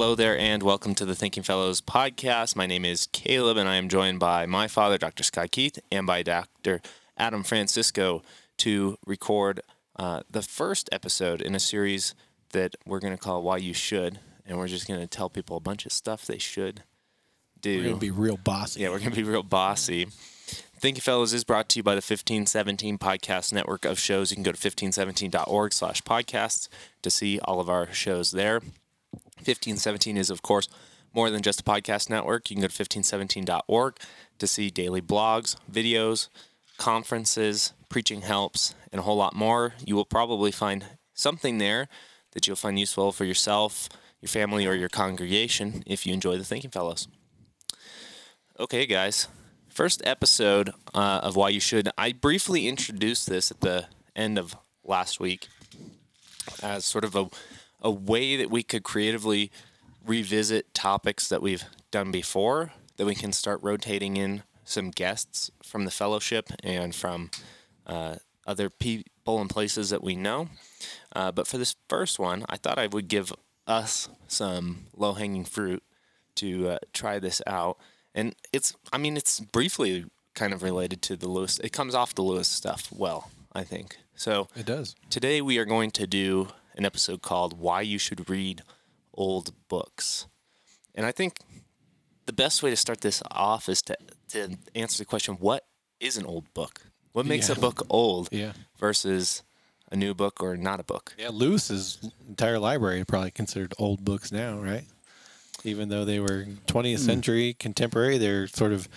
Hello there, and welcome to the Thinking Fellows podcast. My name is Caleb, and I am joined by my father, Dr. Scott Keith, and by Dr. Adam Francisco to record the first episode in a series that we're going to call Why You Should, and we're just going to tell people a bunch of stuff they should do. We're going to be real bossy. Yeah, we're going to be real bossy. Thinking Fellows is brought to you by the 1517 Podcast Network of shows. You can go to 1517.org/podcasts to see all of our shows there. 1517 is, of course, more than just a podcast network. You can go to 1517.org to see daily blogs, videos, conferences, preaching helps, and a whole lot more. You will probably find something there that you'll find useful for yourself, your family, or your congregation if you enjoy the Thinking Fellows. Okay, guys. First episode of Why You Should. I briefly introduced this at the end of last week as sort of a way that we could creatively revisit topics that we've done before, that we can start rotating in some guests from the fellowship and from other people and places that we know. But for this first one, I thought I would give us some low-hanging fruit to try this out. And it's briefly kind of related to the Lewis. It comes off the Lewis stuff well, I think. So it does. Today we are going to do an episode called Why You Should Read Old Books. And I think the best way to start this off is to answer the question, what is an old book? What makes a book old versus a new book or not a book? Yeah, Lewis's entire library are probably considered old books now, right? Even though they were 20th century contemporary, they're sort of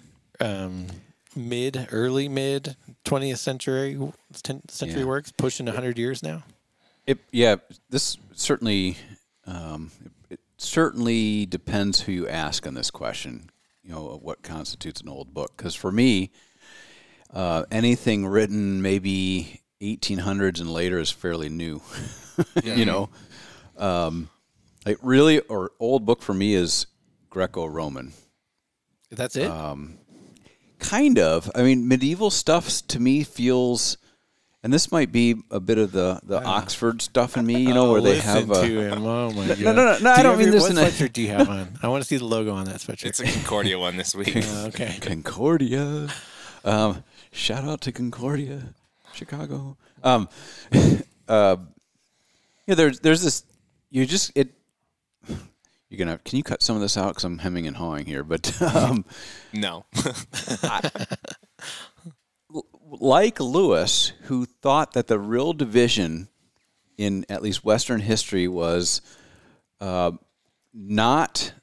early mid 20th century works, pushing 100 years now. This certainly it certainly depends who you ask on this question. You know, what constitutes an old book? Because for me, anything written maybe 1800s and later is fairly new. You know, or old book for me is Greco-Roman. That's it. Kind of. I mean, medieval stuff to me feels. And this might be a bit of the Oxford stuff in me, where they have a... Oh, my God. No, I don't mean this in a... What sweatshirt do you have on? I want to see the logo on that sweatshirt. It's a Concordia one this week. Okay. Concordia. Shout out to Concordia, Chicago. There's this... Can you cut some of this out? Because I'm hemming and hawing here, but... No. Like Lewis, who thought that the real division in at least Western history was not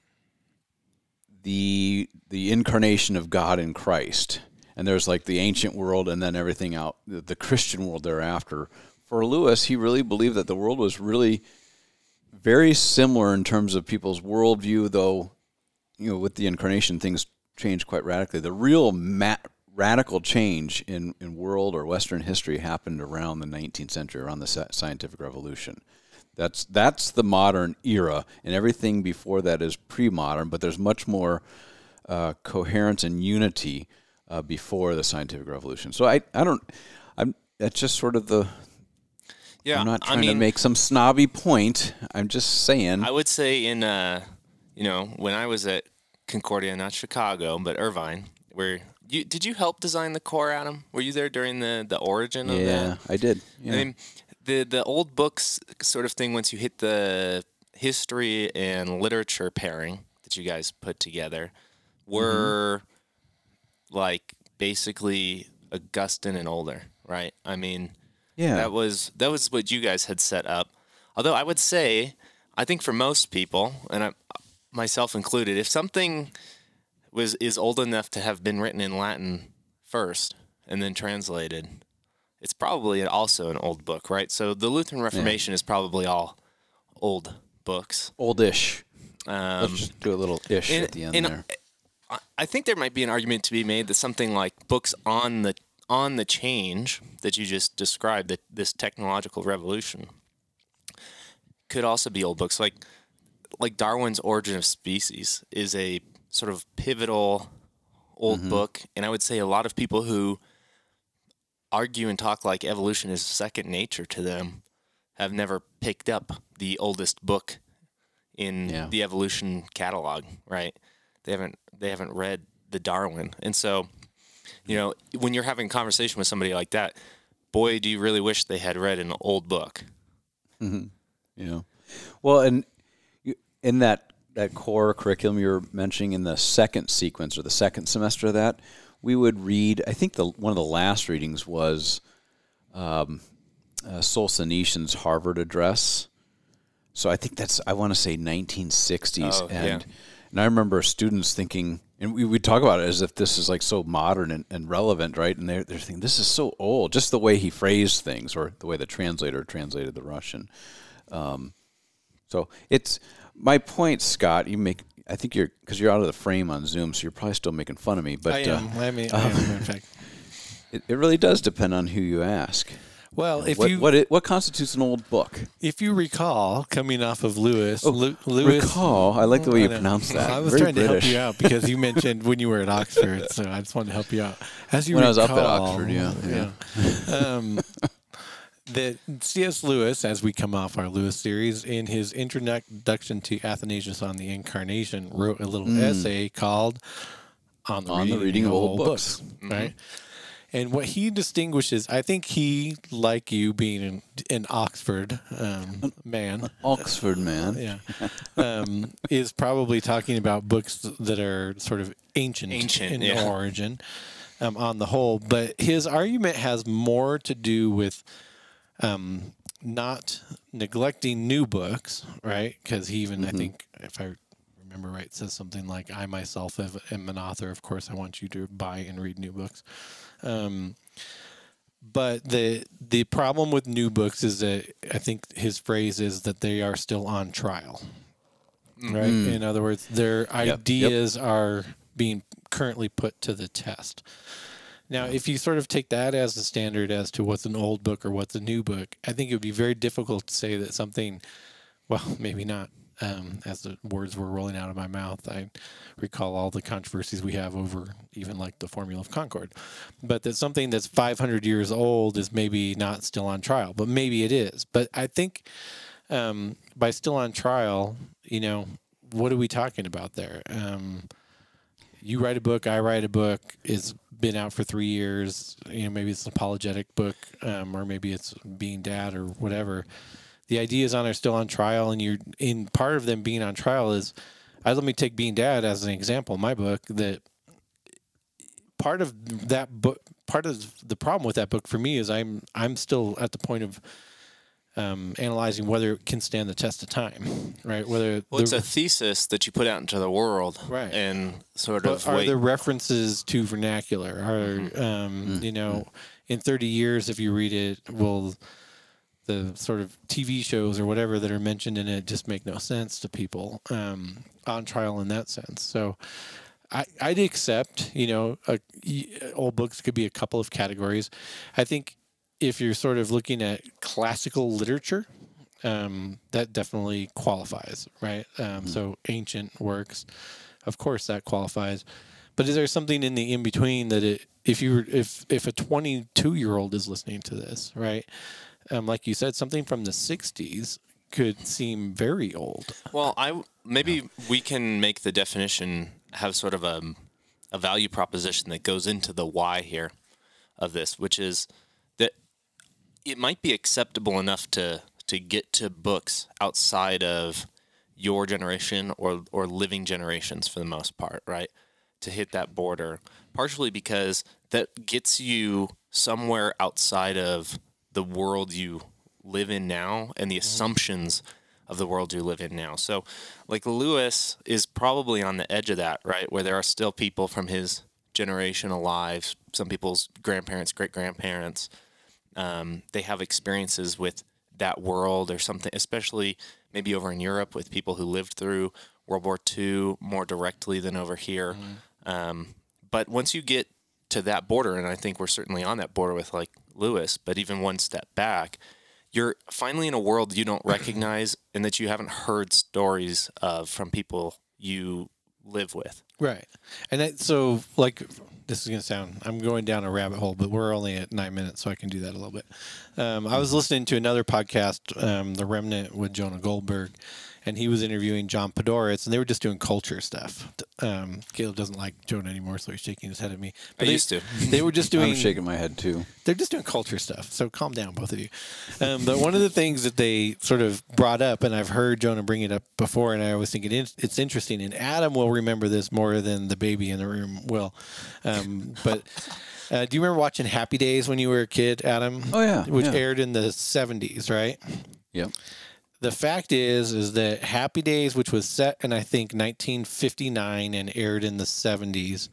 the incarnation of God in Christ, and there's like the ancient world and then everything out, the Christian world thereafter. For Lewis, he really believed that the world was really very similar in terms of people's worldview, though, with the incarnation, things changed quite radically. The real radical change in world or Western history happened around the 19th century, around the scientific revolution. That's the modern era, and everything before that is pre-modern, but there's much more coherence and unity before the scientific revolution. So that's just sort of the... Yeah, I'm not trying to make some snobby point. I'm just saying. I would say when I was at Concordia, not Chicago, but Irvine, where... Did you help design the core, Adam? Were you there during the origin of that? Yeah, I did. Yeah. I mean, the old books sort of thing, once you hit the history and literature pairing that you guys put together, were like basically Augustine and older, right? I mean, that was what you guys had set up. Although I would say, I think for most people, and myself included, if something is old enough to have been written in Latin first and then translated, it's probably also an old book, right? So the Lutheran Reformation is probably all old books. Oldish. Let's just do a little ish at the end there. I think there might be an argument to be made that something like books on the change that you just described, that this technological revolution, could also be old books. Like Darwin's Origin of Species is a sort of pivotal old book, and I would say a lot of people who argue and talk like evolution is second nature to them have never picked up the oldest book in the evolution catalog, right? They haven't read the Darwin. And so, when you're having a conversation with somebody like that, boy, do you really wish they had read an old book. Mm-hmm. Yeah. Well, and in that core curriculum you're mentioning in the second sequence or the second semester of that, we would read, I think one of the last readings was Solzhenitsyn's Harvard Address. So I think I want to say 1960s. And I remember students thinking, and we would talk about it as if this is like so modern and relevant, right? And they're thinking, this is so old, just the way he phrased things or the way the translator translated the Russian. So it's my point, Scott, I think because you're out of the frame on Zoom, so you're probably still making fun of me. But I am, in fact. It really does depend on who you ask. Well, what constitutes an old book? If you recall, coming off of Lewis, recall. I like the way you pronounce that. I was Very trying British. to help you out because you mentioned when you were at Oxford, so I just wanted to help you out. When I was up at Oxford, yeah. That C.S. Lewis, as we come off our Lewis series, in his introduction to Athanasius on the Incarnation, wrote a little essay called "On the Reading of Old Books," right? And what he distinguishes, I think he, like you, being an Oxford man, Oxford man, is probably talking about books that are sort of ancient in origin, on the whole. But his argument has more to do with not neglecting new books, right? Because he even, I think, if I remember right, says something like, "I myself am an author. Of course, I want you to buy and read new books." But the problem with new books is that I think his phrase is that they are still on trial, right? In other words, their ideas are being currently put to the test. Now, if you sort of take that as the standard as to what's an old book or what's a new book, I think it would be very difficult to say that something, well, maybe not. As the words were rolling out of my mouth, I recall all the controversies we have over even like the Formula of Concord. But that something that's 500 years old is maybe not still on trial, but maybe it is. But I think by still on trial, what are we talking about there? You write a book, I write a book, it's been out for 3 years, maybe it's an apologetic book, or maybe it's Being Dad or whatever. The ideas on are still on trial, and you're in part of them being on trial is, let me take Being Dad as an example. My book, that part of that book, part of the problem with that book for me is I'm still at the point of analyzing whether it can stand the test of time, right? It's a thesis that you put out into the world, right? And sort but of are there references to vernacular? In 30 years, if you read it, will the sort of TV shows or whatever that are mentioned in it just make no sense to people on trial in that sense. So I'd accept, old books could be a couple of categories. I think if you're sort of looking at classical literature, that definitely qualifies, right? So ancient works, of course that qualifies. But is there something in the in-between that if a 22-year-old is listening to this, right? Like you said, something from the 60s could seem very old. Well, maybe we can make the definition have sort of a value proposition that goes into the why here of this, which is that it might be acceptable enough to get to books outside of your generation or living generations for the most part, right? To hit that border, partially because that gets you somewhere outside of the world you live in now and the assumptions of the world you live in now. So like Lewis is probably on the edge of that, right? Where there are still people from his generation alive, some people's grandparents, great-grandparents. They have experiences with that world or something, especially maybe over in Europe with people who lived through World War II more directly than over here. But once you get to that border, and I think we're certainly on that border with like Lewis, but even one step back, you're finally in a world you don't recognize and that you haven't heard stories of from people you live with. Right. And so like, this is going to sound, I'm going down a rabbit hole, but we're only at 9 minutes, so I can do that a little bit. I was listening to another podcast, The Remnant with Jonah Goldberg, and he was interviewing John Podhoretz, and they were just doing culture stuff. Caleb doesn't like Jonah anymore, so he's shaking his head at me. But I used to. They were just doing. I'm shaking my head too. They're just doing culture stuff, so calm down, both of you. But one of the things that they sort of brought up, and I've heard Jonah bring it up before, and I always think it's interesting, and Adam will remember this more than the baby in the room will. But do you remember watching Happy Days when you were a kid, Adam? Oh, yeah. Which aired in the 70s, right? Yep. The fact is that Happy Days, which was set in, I think, 1959 and aired in the 70s,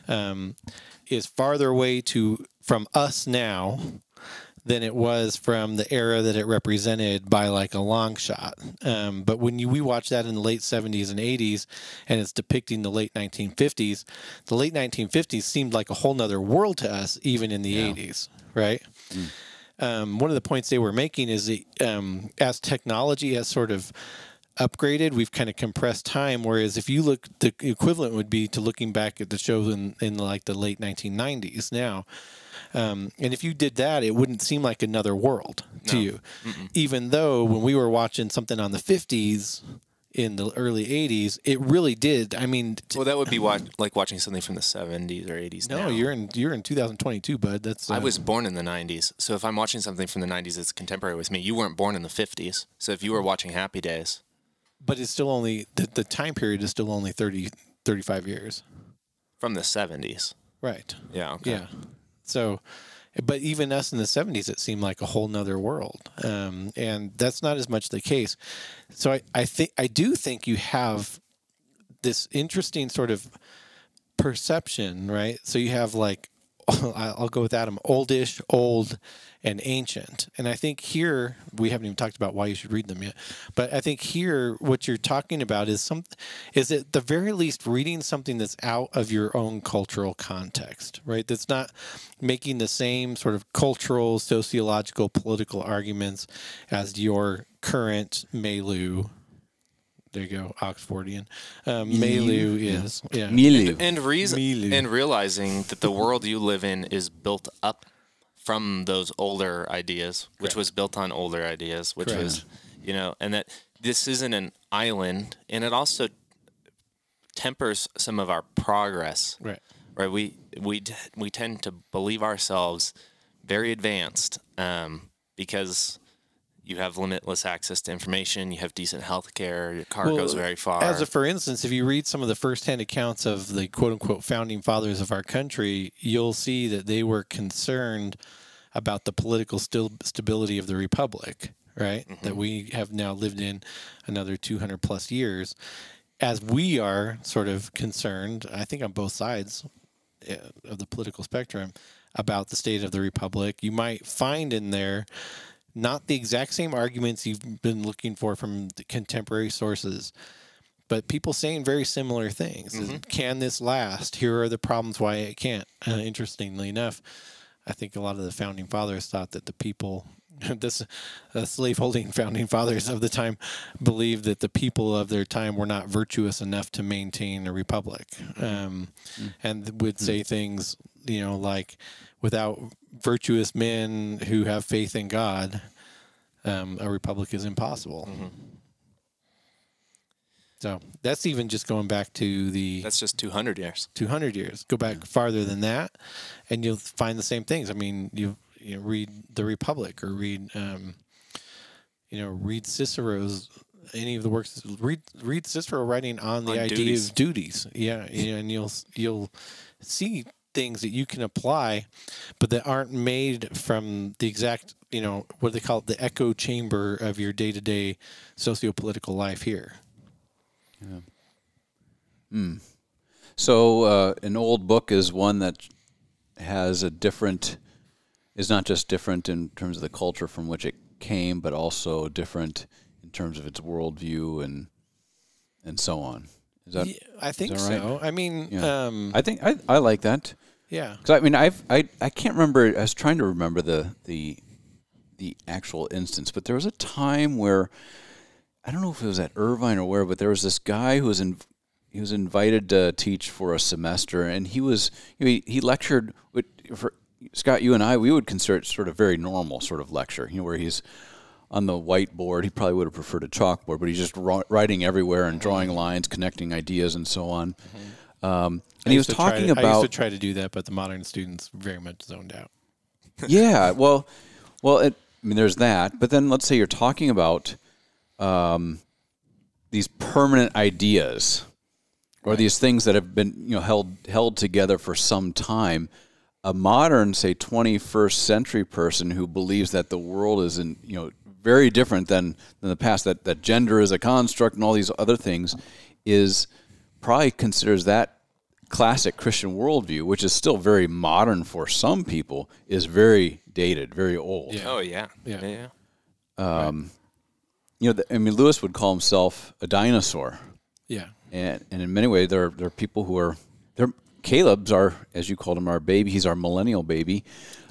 is farther away from us now than it was from the era that it represented by like a long shot. But when we watch that in the late 70s and 80s, and it's depicting the late 1950s, the late 1950s seemed like a whole nother world to us, even in the 80s, right? One of the points they were making is that as technology has sort of upgraded, we've kind of compressed time. Whereas if you look, the equivalent would be to looking back at the shows in like the late 1990s now. And if you did that, it wouldn't seem like another world to you. Mm-mm. Even though when we were watching something on the 50s in the early 80s, it really did. I mean, well, that would be like watching something from the 70s or 80s. No, now. you're in 2022, bud. That's I was born in the 90s, so if I'm watching something from the 90s, it's contemporary with me. You weren't born in the 50s, so if you were watching Happy Days, but it's still only the time period is still only 35 years from the 70s. Right. Yeah. Okay. Yeah. So, but even us in the 70s, it seemed like a whole nother world. And that's not as much the case. So I do think you have this interesting sort of perception, right? So you have like, I'll go with Adam, oldish, old, and ancient. And I think here, we haven't even talked about why you should read them yet, but I think here what you're talking about is at the very least reading something that's out of your own cultural context, right? That's not making the same sort of cultural, sociological, political arguments as your current milieu. There you go, Oxfordian. Milieu is, yeah. Milieu. And realizing that the world you live in is built up from those older ideas, which was built on older ideas, which was, and that this isn't an island, and it also tempers some of our progress. Right. Right. We tend to believe ourselves very advanced because you have limitless access to information. You have decent health care. Your car goes very far. For instance, if you read some of the firsthand accounts of the quote-unquote founding fathers of our country, you'll see that they were concerned about the political stability of the republic, right? Mm-hmm. That we have now lived in another 200 plus years. As we are sort of concerned, I think on both sides of the political spectrum, about the state of the republic, you might find in there not the exact same arguments you've been looking for from the contemporary sources, but people saying very similar things. Mm-hmm. Can this last? Here are the problems why it can't. Interestingly enough, I think a lot of the founding fathers thought that the people, slaveholding founding fathers of the time, believed that the people of their time were not virtuous enough to maintain a republic, and would say things, like, without virtuous men who have faith in God, a republic is impossible. Mm-hmm. So that's even just going back to That's just 200 years. 200 years. Go back farther than that, and you'll find the same things. I mean, you read The Republic, or read Cicero's, any of the works. Read Cicero writing on the idea of duties. Yeah, and you'll see things that you can apply, but that aren't made from the exact, what they call it, the echo chamber of your day-to-day socio-political life here. Yeah. So an old book is one that has is not just different in terms of the culture from which it came, but also different in terms of its worldview and so on. Is that? Yeah, I think right? so. I mean, I think I like that. Yeah. Because I mean, I can't remember. I was trying to remember the actual instance, but there was a time where, I don't know if it was at Irvine or where, but there was this guy who was he was invited to teach for a semester, and he lectured for Scott. You and I, we would consider it sort of very normal sort of lecture, where he's on the whiteboard. He probably would have preferred a chalkboard, but he's just writing everywhere and drawing lines, connecting ideas, and so on. And he was talking about. I used to try to do that, but the modern students very much zoned out. Yeah, well, there's that. But then let's say you're talking about these permanent ideas, or these things that have been held together for some time. A modern, say, 21st century person who believes that the world is very different than the past, that gender is a construct and all these other things, probably considers that classic Christian worldview, which is still very modern for some people, is very dated, very old. Yeah. Oh yeah. Lewis would call himself a dinosaur. Yeah. And in many ways, there are people who are Caleb's our, as you called him, our baby. He's our millennial baby.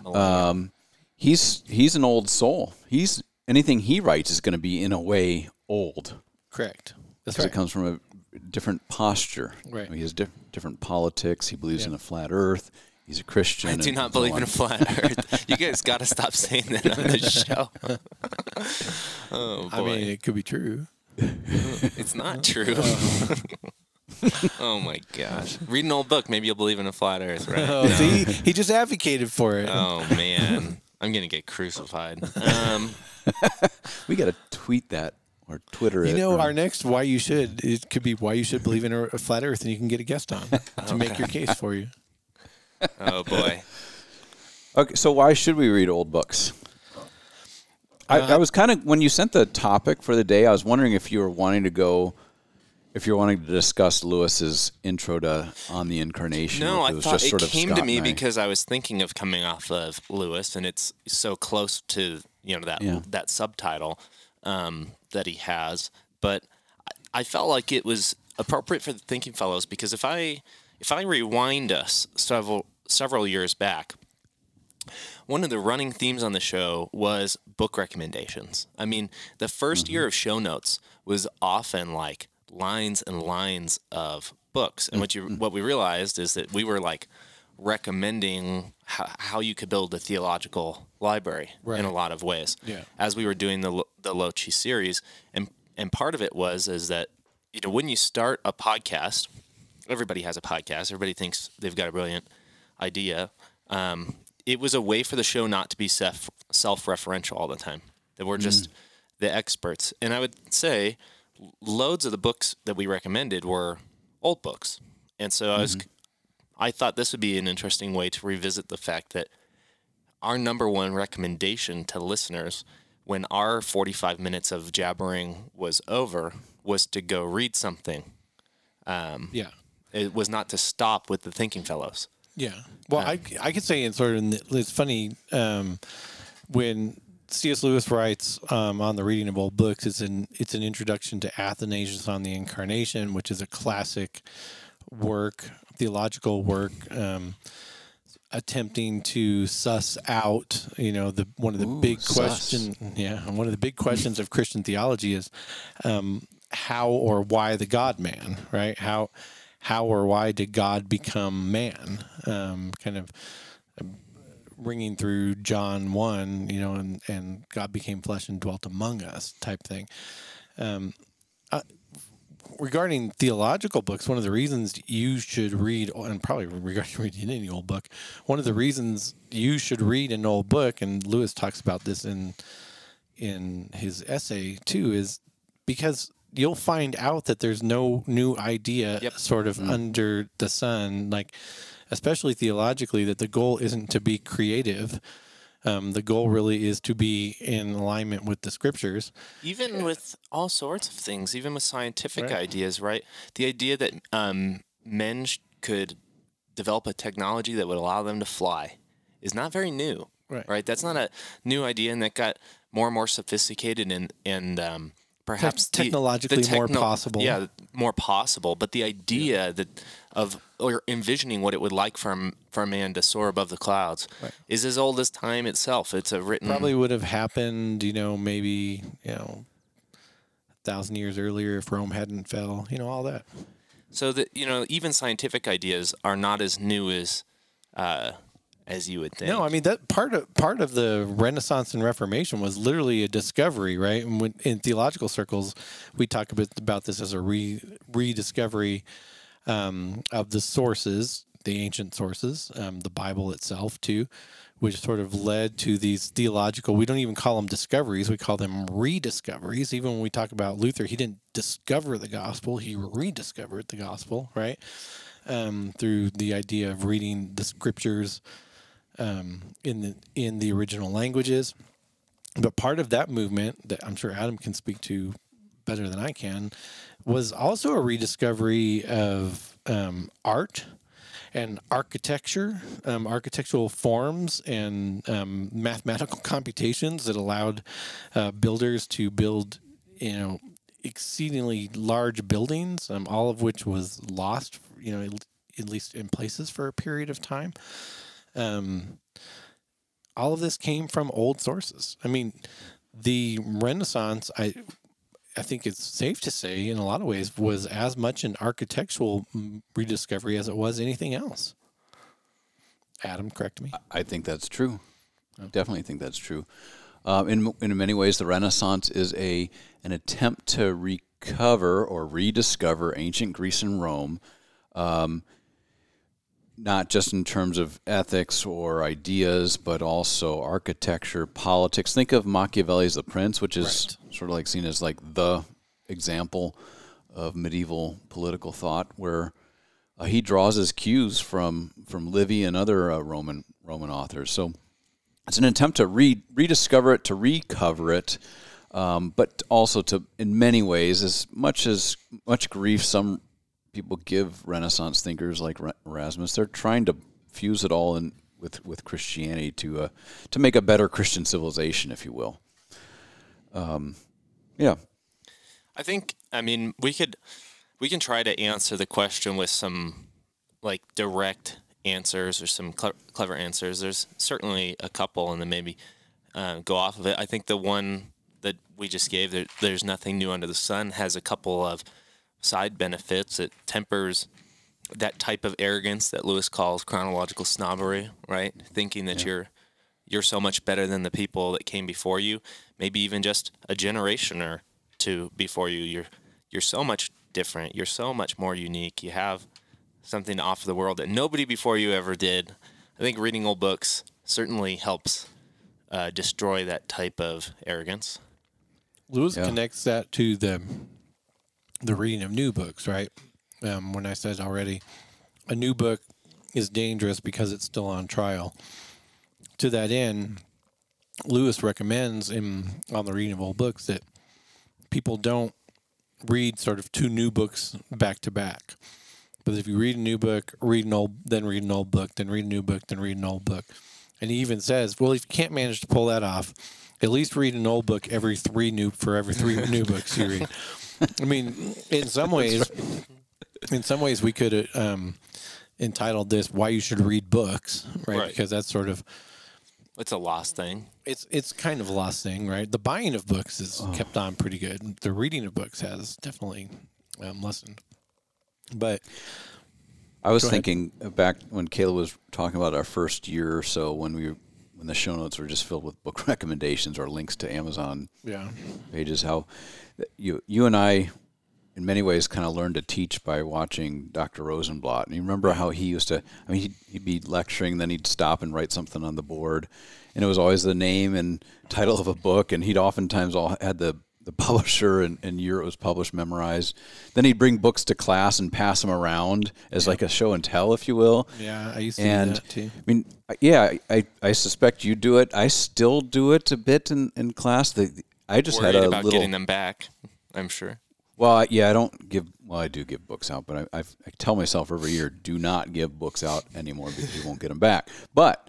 He's an old soul. Anything he writes is going to be in a way old. Correct. That's right. right. It comes from a different posture. Right. He has different politics. He believes in a flat Earth. He's a Christian. I do not believe in a flat Earth. You guys got to stop saying that on the show. Oh boy. I mean, it could be true. It's not true. Oh my gosh. Read an old book. Maybe you'll believe in a flat Earth, right? Oh, see? He just advocated for it. Oh man. I'm going to get crucified. We got to tweet that or Twitter it. Our next Why You Should, it could be Why You Should Believe in a Flat Earth, and you can get a guest on to make your case for you. Oh boy. Okay, so why should we read old books? I was kind of, when you sent the topic for the day, I was wondering if you were wanting to discuss Lewis's intro to On the Incarnation. No, I thought it came to me and because I was thinking of coming off of Lewis, and it's so close to that subtitle that he has. But I felt like it was appropriate for the Thinking Fellows because if I rewind us several years back, one of the running themes on the show was book recommendations. I mean, the first year of show notes was often like lines and lines of books. And what we realized is that we were like recommending how you could build a theological library in a lot of ways. Yeah. As we were doing the Lochi series. And part of it is that, when you start a podcast, everybody has a podcast. Everybody thinks they've got a brilliant idea. It was a way for the show not to be self-referential all the time. That we're just the experts. And I would say loads of the books that we recommended were old books. And so I thought this would be an interesting way to revisit the fact that our number one recommendation to listeners when our 45 minutes of jabbering was over was to go read something. It was not to stop with the Thinking Fellows. Yeah. Well, I could say it's funny when C.S. Lewis writes on the reading of old books. It's an introduction to Athanasius on the Incarnation, which is a classic work, theological work, attempting to suss out, one of the big questions. Yeah, one of the big questions of Christian theology is how or why the God man, right? How or why did God become man? Kind of ringing through John 1, and God became flesh and dwelt among us type thing. Regarding theological books, one of the reasons you should read, and probably regarding reading any old book, one of the reasons you should read an old book, and Lewis talks about this in his essay too, is because you'll find out that there's no new idea under the sun, like especially theologically, that the goal isn't to be creative. The goal really is to be in alignment with the scriptures. Even with all sorts of things, even with scientific ideas, right? The idea that men could develop a technology that would allow them to fly is not very new, right? That's not a new idea, and that got more and more sophisticated and perhaps technologically more possible. Yeah, more possible. But the idea or envisioning what it would like for a man to soar above the clouds is as old as time itself. It's a written. Probably would have happened, maybe 1,000 years earlier if Rome hadn't fell. All that. So that even scientific ideas are not as new as as you would think. No, I mean that part of the Renaissance and Reformation was literally a discovery, right? And when, in theological circles, we talk a bit about this as a rediscovery of the sources, the ancient sources, the Bible itself too, which sort of led to these theological. We don't even call them discoveries; we call them rediscoveries. Even when we talk about Luther, he didn't discover the gospel; he rediscovered the gospel, right? Through the idea of reading the scriptures in the original languages. But part of that movement that I'm sure Adam can speak to better than I can was also a rediscovery of art and architecture, architectural forms and mathematical computations that allowed builders to build, exceedingly large buildings, all of which was lost, at least in places for a period of time. All of this came from old sources. I mean, the Renaissance, I think it's safe to say, in a lot of ways, was as much an architectural rediscovery as it was anything else. Adam, correct me. I think that's true. I definitely think that's true. In many ways, the Renaissance is an attempt to recover or rediscover ancient Greece and Rome, not just in terms of ethics or ideas, but also architecture, politics. Think of Machiavelli's The Prince, which is sort of like seen as like the example of medieval political thought, where he draws his cues from Livy and other Roman authors. So it's an attempt to rediscover it, to recover it, but also to, in many ways, as much grief some people give Renaissance thinkers like Erasmus, they're trying to fuse it all in with Christianity to make a better Christian civilization, if you will. Yeah. I think, we can try to answer the question with some like direct answers or some clever answers. There's certainly a couple, and then maybe go off of it. I think the one that we just gave, there's nothing new under the sun, has a couple of side benefits. It tempers that type of arrogance that Lewis calls chronological snobbery, right? Thinking that you're so much better than the people that came before you, maybe even just a generation or two before you. You're so much different. You're so much more unique. You have something to offer the world that nobody before you ever did. I think reading old books certainly helps destroy that type of arrogance. Lewis connects that to the reading of new books, right? When I said already, a new book is dangerous because it's still on trial. To that end, Lewis recommends on the reading of old books that people don't read sort of two new books back to back. But if you read a new book, read an old book, then read a new book, then read an old book. And he even says, well, if you can't manage to pull that off, at least read an old book every three new books you read. I mean, in some ways, we could entitled this "Why You Should Read Books," right? Because that's sort of it's a lost thing. It's kind of a lost thing, right? The buying of books is kept on pretty good. The reading of books has definitely lessened. But I was thinking back when Kayla was talking about our first year or so, when the show notes were just filled with book recommendations or links to Amazon pages, how you and I, in many ways, kind of learned to teach by watching Dr. Rosenblatt. And you remember how he used to, he'd be lecturing, then he'd stop and write something on the board. And it was always the name and title of a book. And he'd oftentimes had the publisher and year it was published memorized. Then he'd bring books to class and pass them around as like a show and tell, if you will. Yeah, I used to do that too. I suspect you do it. I still do it a bit in class. I just worried had a about little getting them back, I'm sure. Well, yeah, I do give books out, but I tell myself every year, do not give books out anymore because you won't get them back. But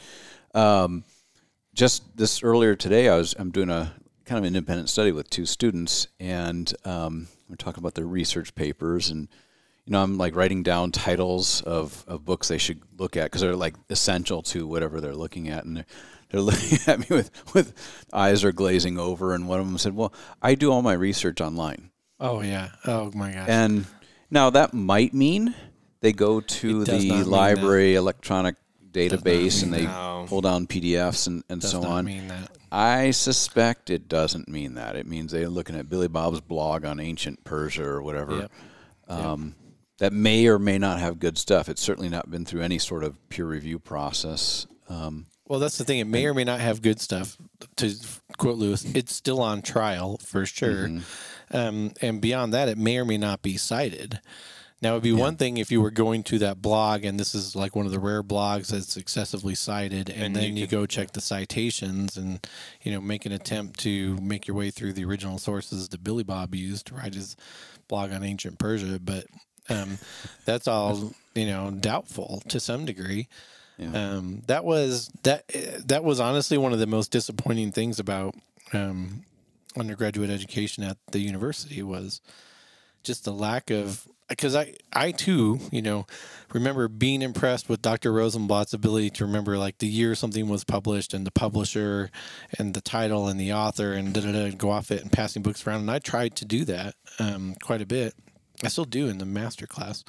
just this earlier today, I'm doing a kind of independent study with two students, and we're talking about their research papers, and I'm like writing down titles of books they should look at because they're like essential to whatever they're looking at, and they're looking at me with eyes are glazing over, and one of them said, "Well, I do all my research online." Oh yeah! Oh my gosh! And now that might mean they go to the library electronic database and they No. pull down PDFs and Does so not on. mean that. I suspect it doesn't mean that. It means they're looking at Billy Bob's blog on ancient Persia or whatever. Yep. That may or may not have good stuff. It's certainly not been through any sort of peer review process. Well, that's the thing. It may or may not have good stuff. To quote Lewis, it's still on trial for sure. And beyond that, it may or may not be cited. Now, it'd be one thing if you were going to that blog, and this is like one of the rare blogs that's excessively cited, and then you go check the citations and, make an attempt to make your way through the original sources that Billy Bob used to write his blog on ancient Persia. But that's all, doubtful to some degree. Yeah. That was honestly one of the most disappointing things about undergraduate education at the university was just the lack of, because I too, remember being impressed with Dr. Rosenblatt's ability to remember like the year something was published and the publisher and the title and the author and go off it and passing books around. And I tried to do that quite a bit. I still do in the master class.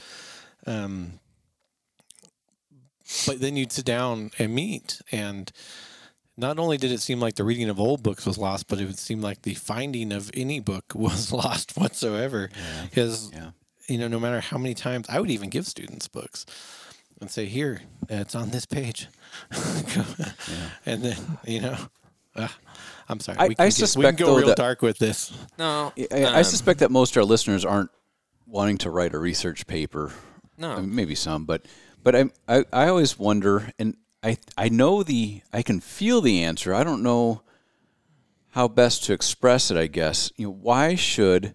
But then you'd sit down and meet, and not only did it seem like the reading of old books was lost, but it would seem like the finding of any book was lost whatsoever. Because, no matter how many times, I would even give students books and say, here, it's on this page. And then, I'm sorry. We can go real dark with this. No. I suspect that most of our listeners aren't wanting to write a research paper. No. I mean, maybe some, but I always wonder, and I know I can feel the answer. I don't know how best to express it, I guess. Why should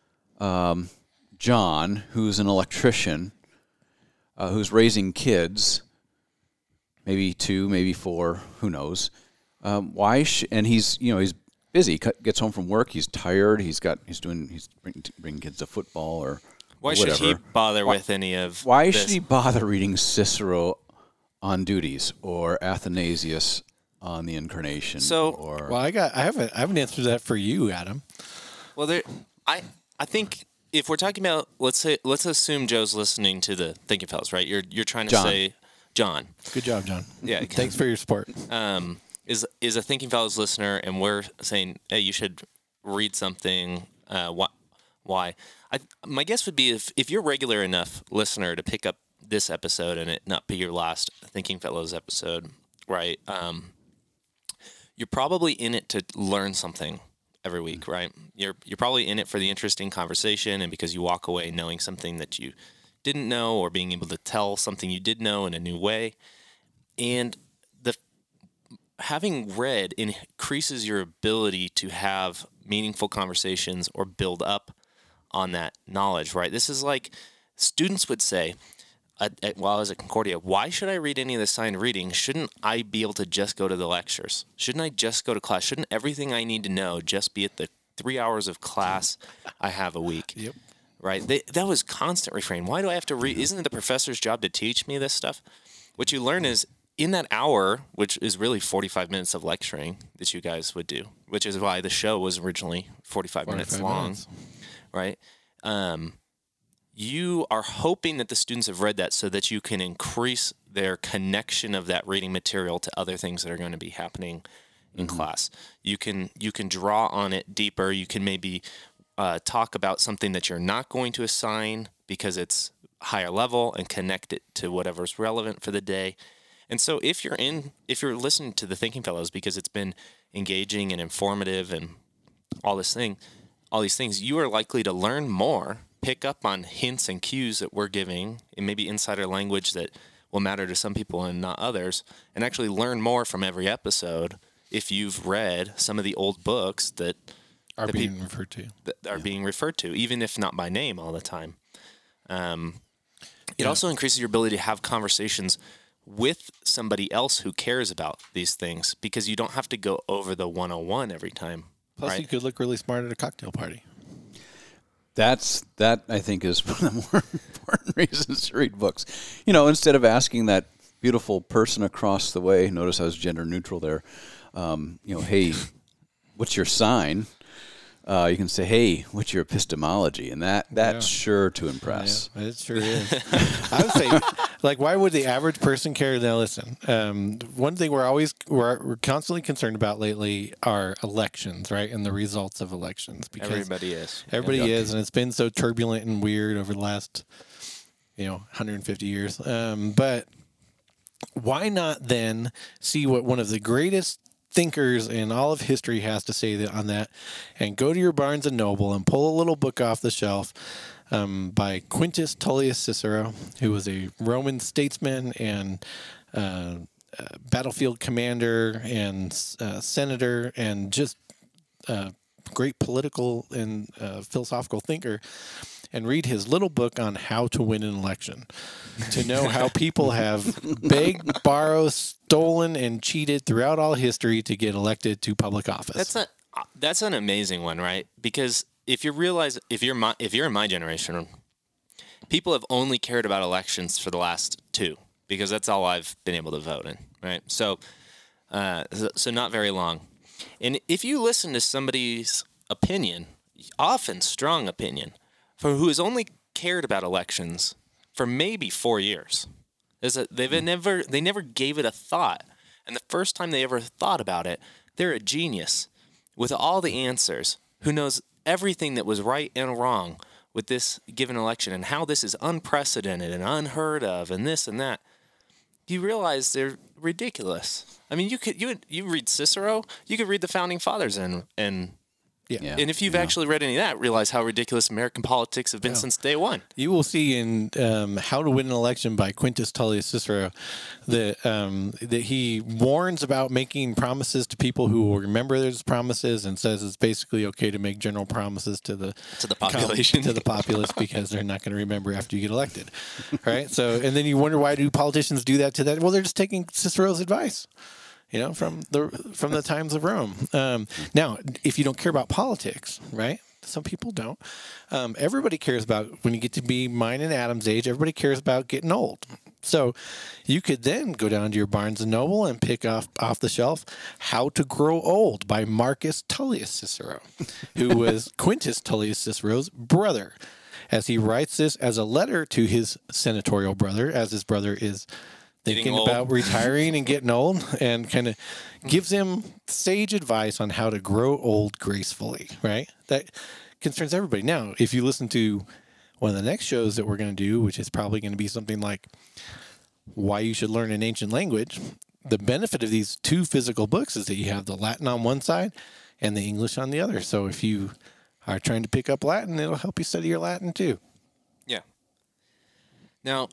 John, who's an electrician, who's raising kids, maybe 2, maybe 4, who knows, and he's busy, gets home from work, he's tired, he's bringing kids to football or why whatever. should he bother with any of Why this? should he bother reading Cicero on duties or Athanasius on the Incarnation? Well, I have an answer to that for you, Adam. Well, I think if we're talking about, let's assume Joe's listening to the Thinking Fellows, right? You're trying to say John. Good job, John. Yeah. Thanks for your support. Is a Thinking Fellows listener, and we're saying, hey, you should read something. Why? My guess would be if you're a regular enough listener to pick up this episode and it not be your last Thinking Fellows episode, right? You're probably in it to learn something every week, right? You're probably in it for the interesting conversation and because you walk away knowing something that you didn't know or being able to tell something you did know in a new way. And having read increases your ability to have meaningful conversations or build up on that knowledge, right? This is like students would say, while I was at Concordia, why should I read any of the assigned reading? Shouldn't I be able to just go to the lectures? Shouldn't I just go to class? Shouldn't everything I need to know just be at the 3 hours of class I have a week? Yep. Right? That was constant refrain. Why do I have to read? Isn't it the professor's job to teach me this stuff? What you learn is in that hour, which is really 45 minutes of lecturing that you guys would do, which is why the show was originally 45 minutes long. Right? You are hoping that the students have read that so that you can increase their connection of that reading material to other things that are going to be happening in class. You can draw on it deeper. You can maybe talk about something that you're not going to assign because it's higher level and connect it to whatever's relevant for the day. And so if you're listening to the Thinking Fellows because it's been engaging and informative and all these things, you are likely to learn more, pick up on hints and cues that we're giving, and maybe insider language that will matter to some people and not others, and actually learn more from every episode if you've read some of the old books that are being referred to. That are being referred to, even if not by name all the time. It also increases your ability to have conversations with somebody else who cares about these things because you don't have to go over the 101 every time. Plus, right? you could look really smart at a cocktail party. That I think is one of the more important reasons to read books. Instead of asking that beautiful person across the way, notice I was gender neutral there. Hey, what's your sign? you can say, "Hey, what's your epistemology?" And that's sure to impress. Yeah, it sure is. I would say, like, why would the average person care? Now, listen. One thing we're constantly concerned about lately are elections, right, and the results of elections. Because Everybody is, and it's been so turbulent and weird over the last, 150 years. But why not then see what one of the greatest thinkers in all of history has to say on that, and go to your Barnes and Noble and pull a little book off the shelf by Quintus Tullius Cicero, who was a Roman statesman and battlefield commander and senator, and just great political and philosophical thinker. And read his little book on how to win an election, to know how people have begged, borrowed, stolen, and cheated throughout all history to get elected to public office. That's an amazing one, right? Because if you're in my generation, people have only cared about elections for the last 2, because that's all I've been able to vote in, right? So not very long. And if you listen to somebody's opinion, often strong opinion, for who has only cared about elections for maybe 4 years, is that they never gave it a thought. And the first time they ever thought about it, they're a genius with all the answers, who knows everything that was right and wrong with this given election and how this is unprecedented and unheard of and this and that. You realize they're ridiculous. I mean, you read Cicero, you could read the Founding Fathers and Yeah. And if you've actually read any of that, realize how ridiculous American politics have been since day one. You will see in How to Win an Election by Quintus Tullius Cicero that he warns about making promises to people who will remember those promises, and says it's basically okay to make general promises to the population, to the populace, because they're not going to remember after you get elected, right? So, and then you wonder, why do politicians do that to that? Well, they're just taking Cicero's advice. From the times of Rome. Now, if you don't care about politics, right? Some people don't. Everybody cares about, when you get to be mine and Adam's age, everybody cares about getting old. So you could then go down to your Barnes and Noble and pick off the shelf How to Grow Old by Marcus Tullius Cicero, who was Quintus Tullius Cicero's brother, as he writes this as a letter to his senatorial brother, as his brother is thinking about retiring and getting old, and kind of gives him sage advice on how to grow old gracefully, right? That concerns everybody. Now, if you listen to one of the next shows that we're going to do, which is probably going to be something like Why You Should Learn an Ancient Language, the benefit of these 2 physical books is that you have the Latin on one side and the English on the other. So if you are trying to pick up Latin, it'll help you study your Latin too. Yeah. Now,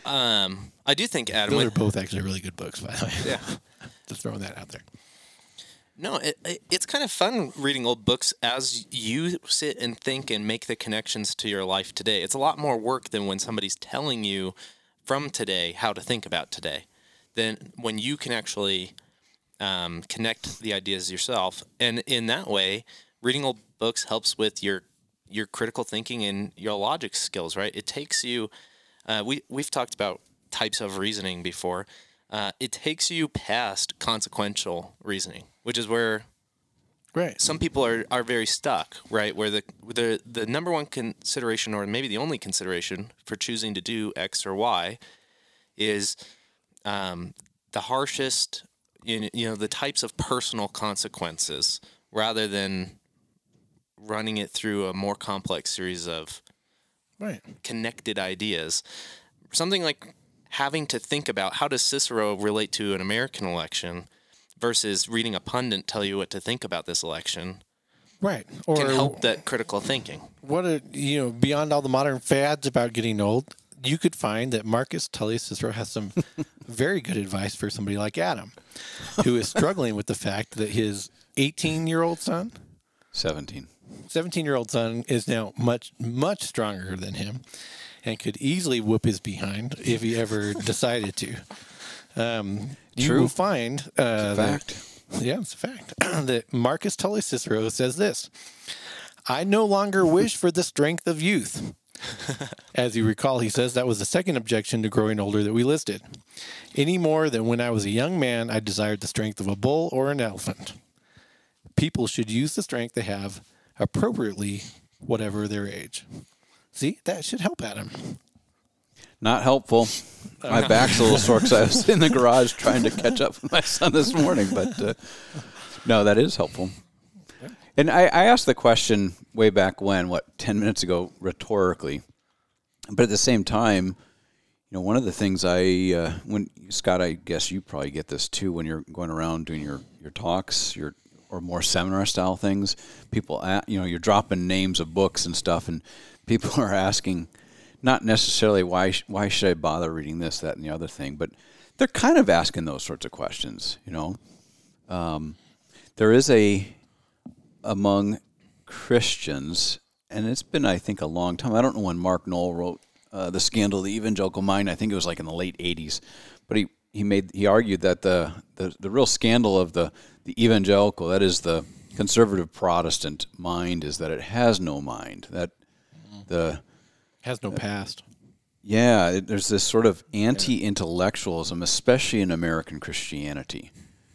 I do think, Adam, those are both actually really good books, by the way. Yeah. Just throwing that out there. No, it's kind of fun reading old books as you sit and think and make the connections to your life today. It's a lot more work than when somebody's telling you from today how to think about today, than when you can actually connect the ideas yourself. And in that way, reading old books helps with your critical thinking and your logic skills, right? It takes you, we've talked about types of reasoning before. It takes you past consequential reasoning, which is where some people are very stuck, right? Where the number one consideration, or maybe the only consideration for choosing to do X or Y, is the harshest, the types of personal consequences, rather than running it through a more complex series of connected ideas. Something like having to think about, how does Cicero relate to an American election versus reading a pundit tell you what to think about this election, or can help that critical thinking. Beyond all the modern fads about getting old, you could find that Marcus Tullius Cicero has some very good advice for somebody like Adam, who is struggling with the fact that his 18-year-old son, 17-year-old son is now much, much stronger than him, and could easily whoop his behind if he ever decided to. You will find it's a fact. It's a fact that Marcus Tullius Cicero says this: "I no longer wish for the strength of youth." As you recall, he says that was the second objection to growing older that we listed. "Any more than when I was a young man, I desired the strength of a bull or an elephant. People should use the strength they have appropriately whatever their age. See, that should help Adam. Not helpful. My back's a little sore because I was in the garage trying to catch up with my son this morning. But no, that is helpful. And I asked the question way back when, 10 minutes ago, rhetorically. But at the same time, one of the things when Scott, I guess you probably get this too when you're going around doing your talks, or more seminar style things. People, you're dropping names of books and stuff, and people are asking, not necessarily why should I bother reading this, that, and the other thing, but they're kind of asking those sorts of questions. There is among Christians, and it's been, I think, a long time. I don't know when Mark Knoll wrote The Scandal of the Evangelical Mind. I think it was like in the late 80s. But he argued that the real scandal of the evangelical, that is the conservative Protestant mind, is that it has no mind. That has no past. Yeah, there's this sort of anti-intellectualism, especially in American Christianity,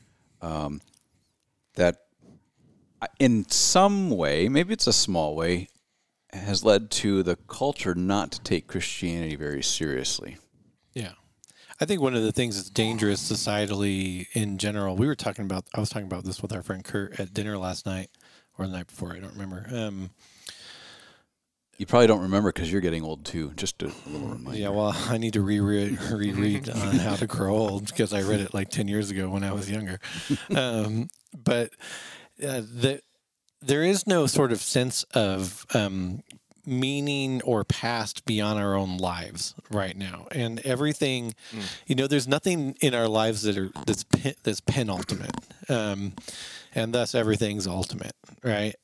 that in some way, maybe it's a small way, has led to the culture not to take Christianity very seriously. Yeah. I think one of the things that's dangerous societally in general, I was talking about this with our friend Kurt at dinner last night, or the night before, I don't remember. You probably don't remember because you're getting old too, just a little reminder. Yeah, well, I need to reread on How to Grow Old because I read it like 10 years ago when I was younger. But there is no sort of sense of meaning or past beyond our own lives right now, and everything, there's nothing in our lives that's penultimate, and thus everything's ultimate, right?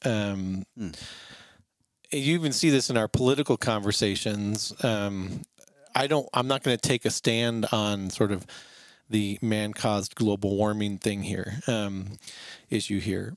You even see this in our political conversations. I'm not going to take a stand on sort of the man-caused global warming thing here, issue here.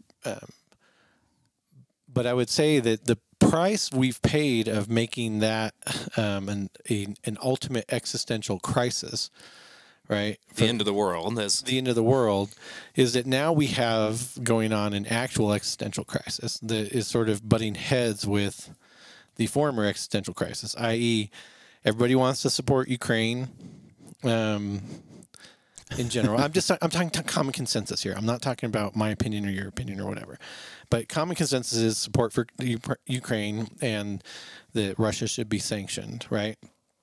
But I would say that the price we've paid of making that an ultimate existential crisis, right? The end of the world. The end of the world is that now we have going on an actual existential crisis that is sort of butting heads with the former existential crisis, i.e., everybody wants to support Ukraine. In general, I'm talking common consensus here. I'm not talking about my opinion or your opinion or whatever, but common consensus is support for Ukraine and that Russia should be sanctioned, right?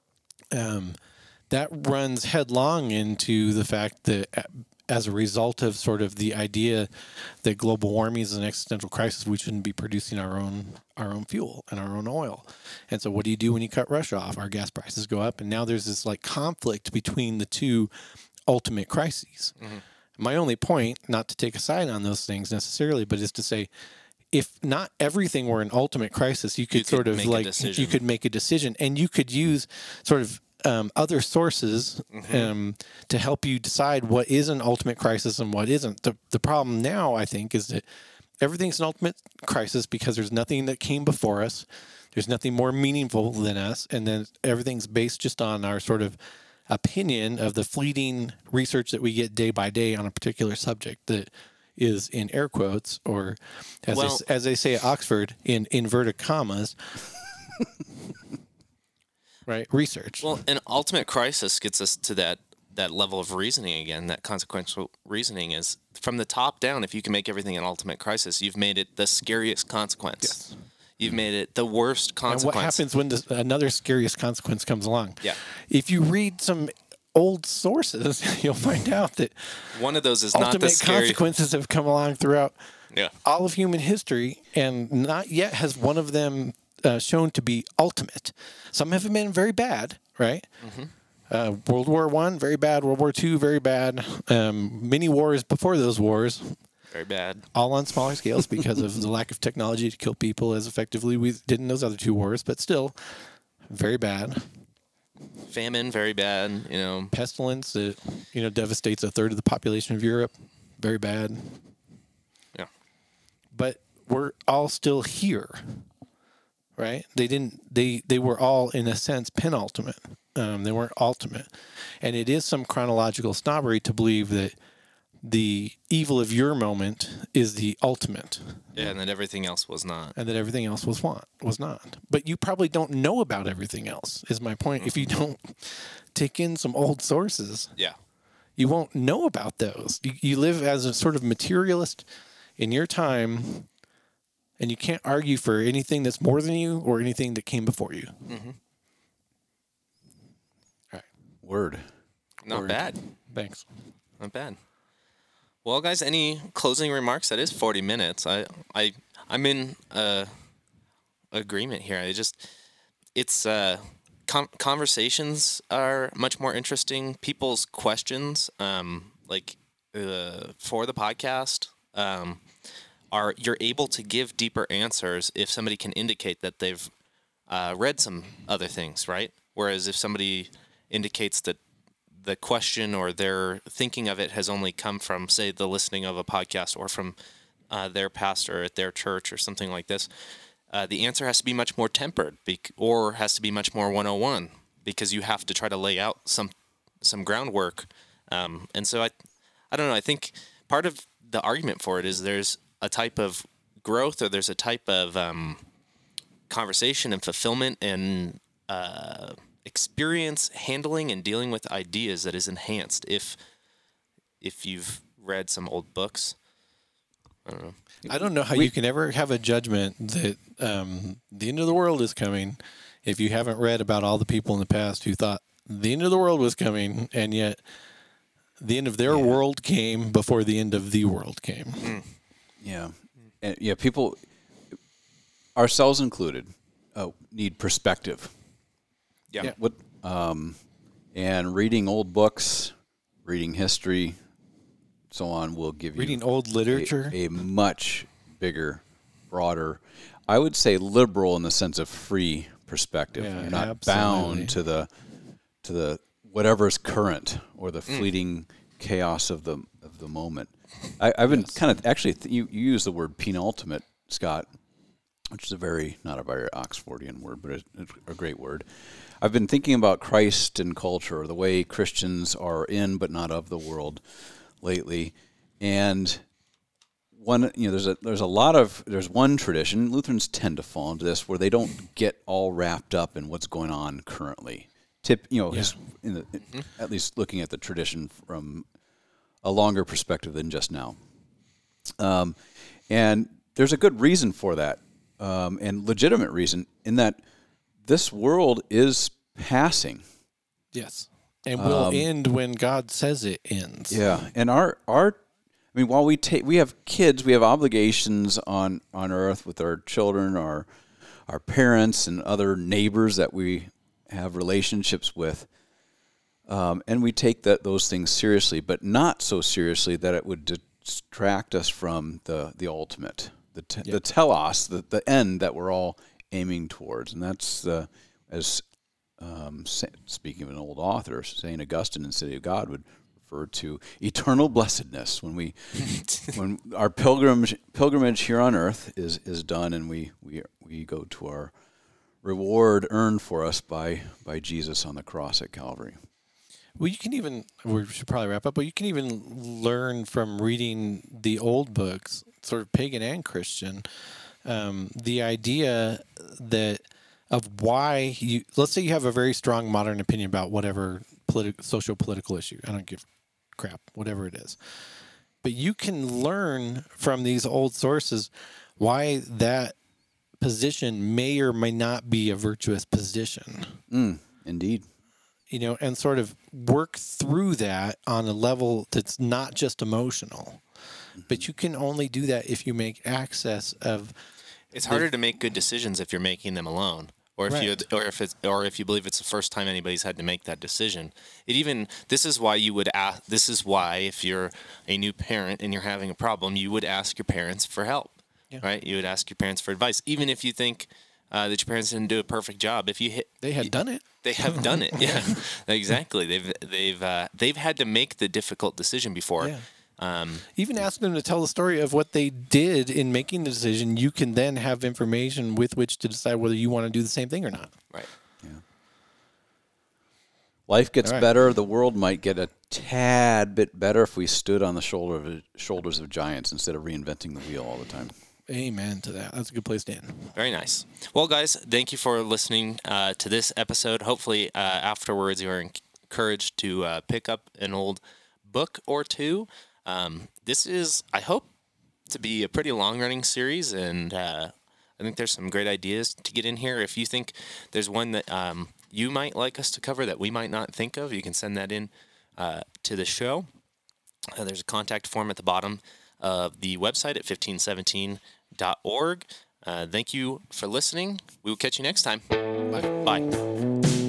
That runs headlong into the fact that as a result of sort of the idea that global warming is an existential crisis, we shouldn't be producing our own fuel and our own oil. And so what do you do when you cut Russia off? Our gas prices go up, and now there's this like conflict between the two ultimate crises. Mm-hmm. My only point, not to take a side on those things necessarily, but is to say, if not everything were an ultimate crisis, you could make a decision, and you could use sort of other sources to help you decide what is an ultimate crisis and what isn't. The problem now, I think, is that everything's an ultimate crisis because there's nothing that came before us. There's nothing more meaningful than us, and then everything's based just on our sort of opinion of the fleeting research that we get day by day on a particular subject that is in air quotes, or as they say at Oxford, in inverted commas, right? Research. Well, an ultimate crisis gets us to that level of reasoning again. That consequential reasoning is from the top down. If you can make everything an ultimate crisis, you've made it the scariest consequence. Yes. You've made it the worst consequence. And what happens when another scariest consequence comes along? Yeah. If you read some old sources, you'll find out that one of those is not the ultimate scary. Consequences have come along throughout all of human history, and not yet has one of them shown to be ultimate. Some have been very bad, right? Mm-hmm. World War I, very bad. World War II, very bad. Many wars before those wars, very bad. All on smaller scales because of the lack of technology to kill people as effectively we did in those other two wars, but still very bad. Famine, very bad. Pestilence that devastates a third of the population of Europe, very bad. Yeah. But we're all still here, right? They were all in a sense penultimate. They weren't ultimate, and it is some chronological snobbery to believe that the evil of your moment is the ultimate, Yeah, and that everything else was not. and that everything else was not. But you probably don't know about everything else, is my point. If you don't take in some old sources, Yeah. you won't know about those. You live as a sort of materialist in your time, and you can't argue for anything that's more than you or anything that came before you. Mm-hmm. All right. Word. Not bad. Thanks. Not bad. Well, guys, any closing remarks? That is 40 minutes. I'm in agreement here. It's conversations are much more interesting. People's questions, for the podcast, you're able to give deeper answers if somebody can indicate that they've read some other things, right? Whereas if somebody indicates that the question or their thinking of it has only come from, say, the listening of a podcast or from their pastor at their church or something like this, the answer has to be much more tempered or has to be much more 101 because you have to try to lay out some groundwork. And so I don't know. I think part of the argument for it is there's a type of growth or there's a type of conversation and fulfillment and experience handling and dealing with ideas that is enhanced if you've read some old books. I don't know how you can ever have a judgment that the end of the world is coming if you haven't read about all the people in the past who thought the end of the world was coming, and yet the end of their world came before the end of the world came. Yeah. And people, ourselves included, need perspective. Yeah. And reading old books, reading history, so on, will give you reading old literature a much bigger, broader, I would say liberal in the sense of free perspective. Yeah, You're not absolutely. bound to the whatever's current or the fleeting chaos of the moment. I've been kind of actually you use the word penultimate, Scott, which is not a very Oxfordian word, but a great word. I've been thinking about Christ and culture, the way Christians are in but not of the world lately, and there's one tradition. Lutherans tend to fall into this where they don't get all wrapped up in what's going on currently. At least looking at the tradition from a longer perspective than just now, and there's a good reason for that, and legitimate reason in that this world is passing. Yes. And will end when God says it ends. Yeah. And while we have kids, we have obligations on earth with our children, our parents, and other neighbors that we have relationships with. And we take those things seriously, but not so seriously that it would distract us from the ultimate, the telos, the end that we're all aiming towards. And that's, speaking of an old author, St. Augustine in City of God would refer to eternal blessedness when our pilgrimage here on earth is done and we go to our reward earned for us by Jesus on the cross at Calvary. Well, we should probably wrap up, but you can even learn from reading the old books, sort of pagan and Christian, the idea of why let's say you have a very strong modern opinion about whatever social political issue. I don't give crap, whatever it is. But you can learn from these old sources why that position may or may not be a virtuous position. Indeed. And sort of work through that on a level that's not just emotional. But you can only do that if you make access of. It's harder to make good decisions if you're making them alone, or if you believe it's the first time anybody's had to make that decision. This is why you would ask. This is why if you're a new parent and you're having a problem, you would ask your parents for help, right? You would ask your parents for advice, even if you think that your parents didn't do a perfect job. They have done it. They have done it. Yeah, exactly. They've had to make the difficult decision before. Yeah. Even ask them to tell the story of what they did in making the decision. You can then have information with which to decide whether you want to do the same thing or not. Right. Yeah. Life gets better. The world might get a tad bit better if we stood on the shoulders of giants instead of reinventing the wheel all the time. Amen to that. That's a good place to end. Very nice. Well, guys, thank you for listening to this episode. Hopefully, afterwards, you are encouraged to pick up an old book or two. This is, I hope, to be a pretty long-running series, and I think there's some great ideas to get in here. If you think there's one that you might like us to cover that we might not think of, you can send that in to the show. There's a contact form at the bottom of the website at 1517.org. Thank you for listening. We will catch you next time. Bye.